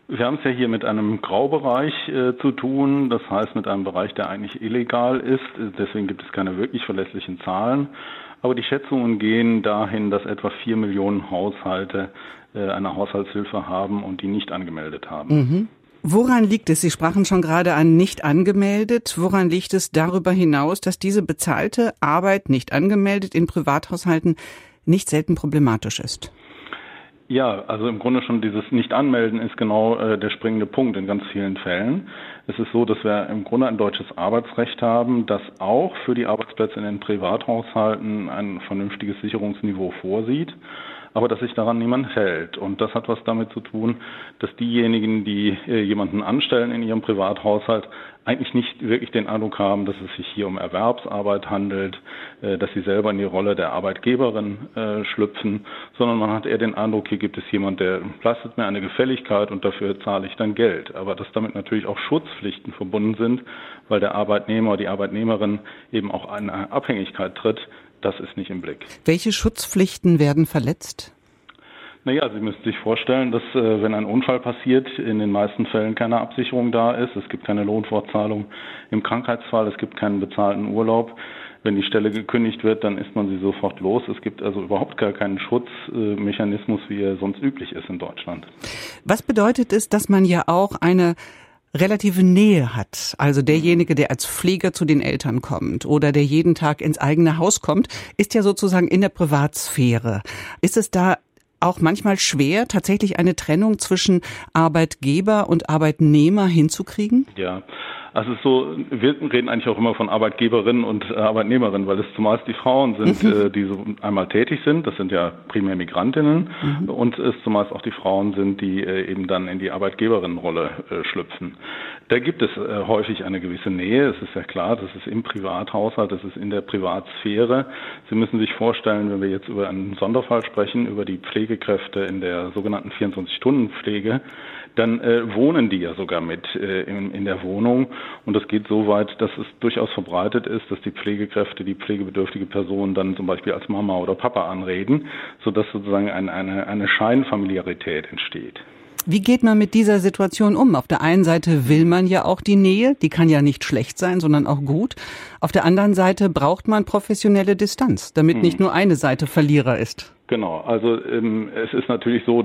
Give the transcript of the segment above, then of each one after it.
Wir haben es ja hier mit einem Graubereich zu tun, das heißt mit einem Bereich, der eigentlich illegal ist. Deswegen gibt es keine wirklich verlässlichen Zahlen. Aber die Schätzungen gehen dahin, dass etwa 4 Millionen Haushalte eine Haushaltshilfe haben und die nicht angemeldet haben. Mhm. Woran liegt es? Sie sprachen schon gerade an nicht angemeldet. Woran liegt es darüber hinaus, dass diese bezahlte Arbeit nicht angemeldet in Privathaushalten nicht selten problematisch ist? Ja, also im Grunde schon dieses Nicht-Anmelden ist genau der springende Punkt in ganz vielen Fällen. Es ist so, dass wir im Grunde ein deutsches Arbeitsrecht haben, das auch für die Arbeitsplätze in den Privathaushalten ein vernünftiges Sicherungsniveau vorsieht, aber dass sich daran niemand hält. Und das hat was damit zu tun, dass diejenigen, die jemanden anstellen in ihrem Privathaushalt, eigentlich nicht wirklich den Eindruck haben, dass es sich hier um Erwerbsarbeit handelt, dass sie selber in die Rolle der Arbeitgeberin schlüpfen, sondern man hat eher den Eindruck, hier gibt es jemand, der leistet mir eine Gefälligkeit und dafür zahle ich dann Geld. Aber dass damit natürlich auch Schutzpflichten verbunden sind, weil der Arbeitnehmer, die Arbeitnehmerin eben auch eine Abhängigkeit tritt, das ist nicht im Blick. Welche Schutzpflichten werden verletzt? Naja, Sie müssen sich vorstellen, dass wenn ein Unfall passiert, in den meisten Fällen keine Absicherung da ist. Es gibt keine Lohnfortzahlung im Krankheitsfall, es gibt keinen bezahlten Urlaub. Wenn die Stelle gekündigt wird, dann ist man sie sofort los. Es gibt also überhaupt gar keinen Schutzmechanismus, wie er sonst üblich ist in Deutschland. Was bedeutet es, dass man ja auch eine relative Nähe hat? Also derjenige, der als Pfleger zu den Eltern kommt oder der jeden Tag ins eigene Haus kommt, ist ja sozusagen in der Privatsphäre. Ist es da auch manchmal schwer, tatsächlich eine Trennung zwischen Arbeitgeber und Arbeitnehmer hinzukriegen? Ja, also es ist so, wir reden eigentlich auch immer von Arbeitgeberinnen und Arbeitnehmerinnen, weil es zumeist die Frauen sind, die so einmal tätig sind. Das sind ja primär Migrantinnen und es zumeist auch die Frauen sind, die eben dann in die Arbeitgeberinnenrolle schlüpfen. Da gibt es häufig eine gewisse Nähe. Es ist ja klar, das ist im Privathaushalt, das ist in der Privatsphäre. Sie müssen sich vorstellen, wenn wir jetzt über einen Sonderfall sprechen, über die Pflegekräfte in der sogenannten 24-Stunden-Pflege, dann wohnen die ja sogar mit in der Wohnung. Und das geht so weit, dass es durchaus verbreitet ist, dass die Pflegekräfte die pflegebedürftige Person dann zum Beispiel als Mama oder Papa anreden, sodass sozusagen eine Scheinfamiliarität entsteht. Wie geht man mit dieser Situation um? Auf der einen Seite will man ja auch die Nähe, die kann ja nicht schlecht sein, sondern auch gut. Auf der anderen Seite braucht man professionelle Distanz, damit nicht nur eine Seite Verlierer ist. Genau, also es ist natürlich so,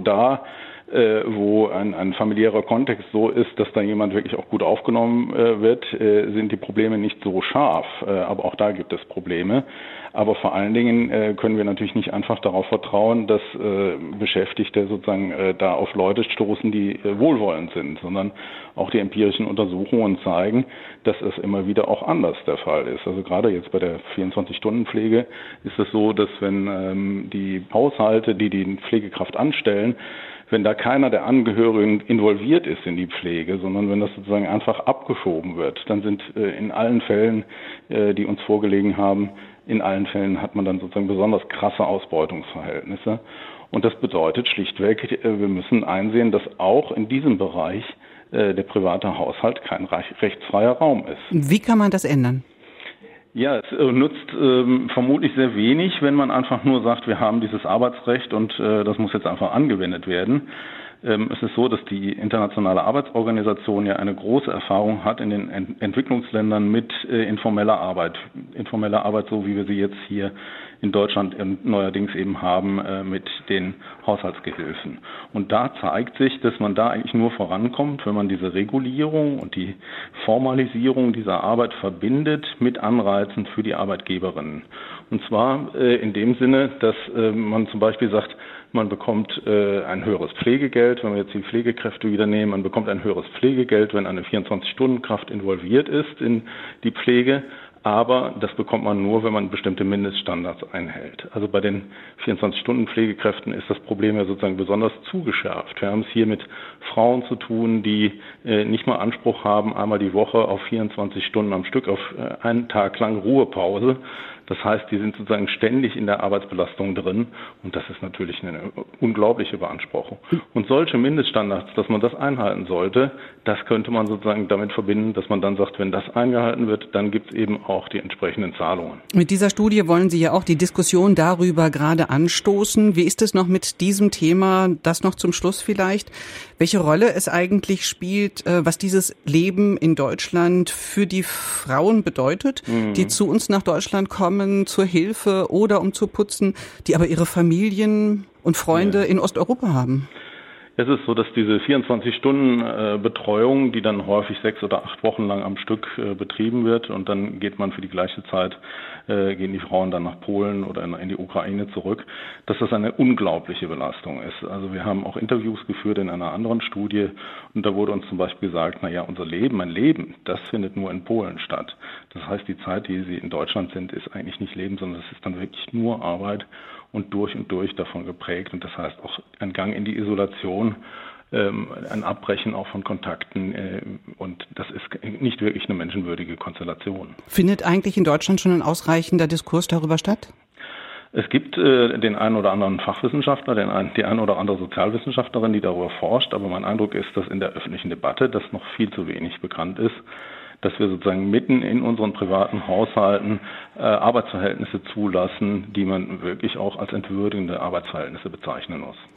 wo ein familiärer Kontext so ist, dass da jemand wirklich auch gut aufgenommen wird, sind die Probleme nicht so scharf. Aber auch da gibt es Probleme. Aber vor allen Dingen können wir natürlich nicht einfach darauf vertrauen, dass Beschäftigte sozusagen da auf Leute stoßen, die wohlwollend sind, sondern auch die empirischen Untersuchungen zeigen, dass es immer wieder auch anders der Fall ist. Also gerade jetzt bei der 24-Stunden-Pflege ist es so, dass wenn die Haushalte, die die Pflegekraft anstellen, wenn da keiner der Angehörigen involviert ist in die Pflege, sondern wenn das sozusagen einfach abgeschoben wird, dann sind in allen Fällen, die uns vorgelegen haben, in allen Fällen hat man dann sozusagen besonders krasse Ausbeutungsverhältnisse. Und das bedeutet schlichtweg, wir müssen einsehen, dass auch in diesem Bereich der private Haushalt kein rechtsfreier Raum ist. Wie kann man das ändern? Ja, es nutzt vermutlich sehr wenig, wenn man einfach nur sagt, wir haben dieses Arbeitsrecht und das muss jetzt einfach angewendet werden. Es ist so, dass die Internationale Arbeitsorganisation ja eine große Erfahrung hat in den Entwicklungsländern mit informeller Arbeit. Informelle Arbeit, so wie wir sie jetzt hier in Deutschland neuerdings eben haben mit den Haushaltsgehilfen. Und da zeigt sich, dass man da eigentlich nur vorankommt, wenn man diese Regulierung und die Formalisierung dieser Arbeit verbindet mit Anreizen für die Arbeitgeberinnen. Und zwar in dem Sinne, dass man zum Beispiel sagt, man bekommt ein höheres Pflegegeld, wenn wir jetzt die Pflegekräfte wieder nehmen, man bekommt ein höheres Pflegegeld, wenn eine 24-Stunden-Kraft involviert ist in die Pflege. Aber das bekommt man nur, wenn man bestimmte Mindeststandards einhält. Also bei den 24-Stunden-Pflegekräften ist das Problem ja sozusagen besonders zugeschärft. Wir haben es hier mit Frauen zu tun, die nicht mal Anspruch haben, einmal die Woche auf 24 Stunden am Stück, auf einen Tag lang Ruhepause, Das heißt, die sind sozusagen ständig in der Arbeitsbelastung drin und das ist natürlich eine unglaubliche Beanspruchung. Und solche Mindeststandards, dass man das einhalten sollte, das könnte man sozusagen damit verbinden, dass man dann sagt, wenn das eingehalten wird, dann gibt es eben auch die entsprechenden Zahlungen. Mit dieser Studie wollen Sie ja auch die Diskussion darüber gerade anstoßen. Wie ist es noch mit diesem Thema, das noch zum Schluss vielleicht, welche Rolle es eigentlich spielt, was dieses Leben in Deutschland für die Frauen bedeutet, die zu uns nach Deutschland kommen, zur Hilfe oder um zu putzen, die aber ihre Familien und Freunde in Osteuropa haben? Es ist so, dass diese 24-Stunden-Betreuung, die dann häufig 6 oder 8 Wochen lang am Stück betrieben wird und dann geht man für die gleiche Zeit, gehen die Frauen dann nach Polen oder in die Ukraine zurück, dass das eine unglaubliche Belastung ist. Also wir haben auch Interviews geführt in einer anderen Studie und da wurde uns zum Beispiel gesagt, unser Leben, mein Leben, das findet nur in Polen statt. Das heißt, die Zeit, die sie in Deutschland sind, ist eigentlich nicht Leben, sondern es ist dann wirklich nur Arbeit und durch davon geprägt. Und das heißt auch ein Gang in die Isolation, ein Abbrechen auch von Kontakten. Und das ist nicht wirklich eine menschenwürdige Konstellation. Findet eigentlich in Deutschland schon ein ausreichender Diskurs darüber statt? Es gibt den einen oder anderen Fachwissenschaftler, die eine oder andere Sozialwissenschaftlerin, die darüber forscht. Aber mein Eindruck ist, dass in der öffentlichen Debatte das noch viel zu wenig bekannt ist, dass wir sozusagen mitten in unseren privaten Haushalten Arbeitsverhältnisse zulassen, die man wirklich auch als entwürdigende Arbeitsverhältnisse bezeichnen muss.